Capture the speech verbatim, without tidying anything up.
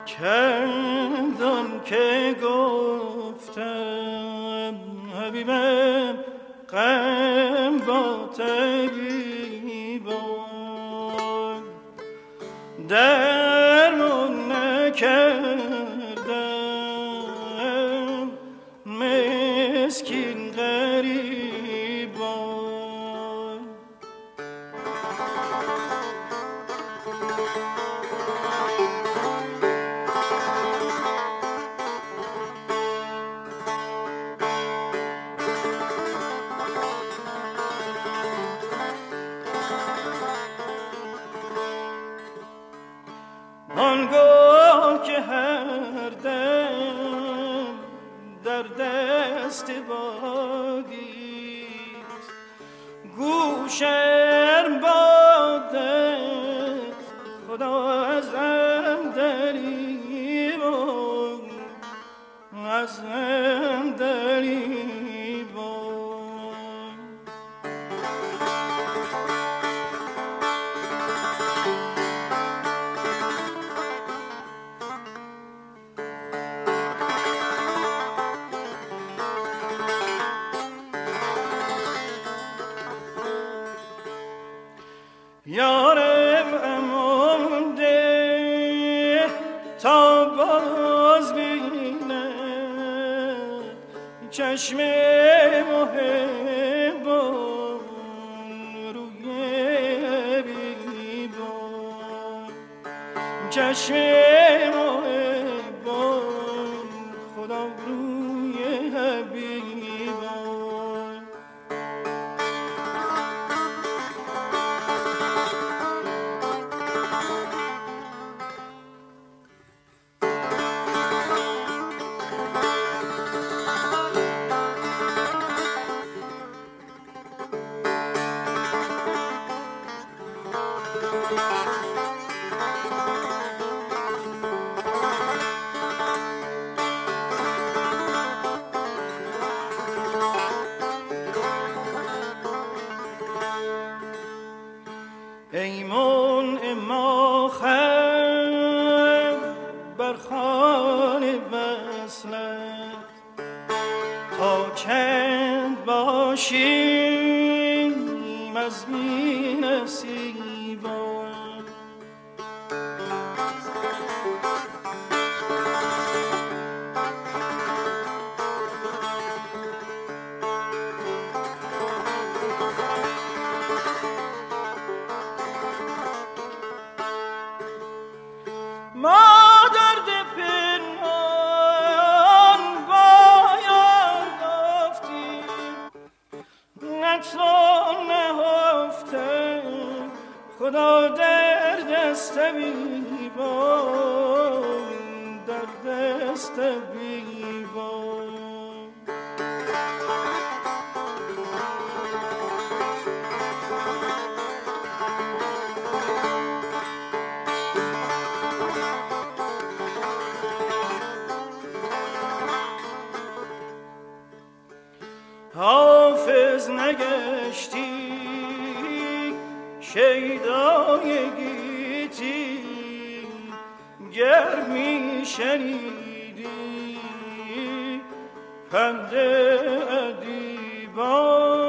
کردم که گفتم حبیبم غم با طبیبان درمان نکردم مسکین غریبان. آنگاه که هر دم در دست بادیست گوشم بادت خدا ازم دریبان ازم دریبان. یارم امان ده تا باز بینم چشم محبان روی حبیبان چشم محبان خدا روی حبیبان. ایمون اما خم بر خوان وصلت تا چند باشیم از بی نصیبان. ما درد پنهان با یار گفتیم نتوان نهفتم خدا در دست بیبان در دست بیبان. حافظ نگشتی شیدای گیتی گر می شنیدی پند ادیبان.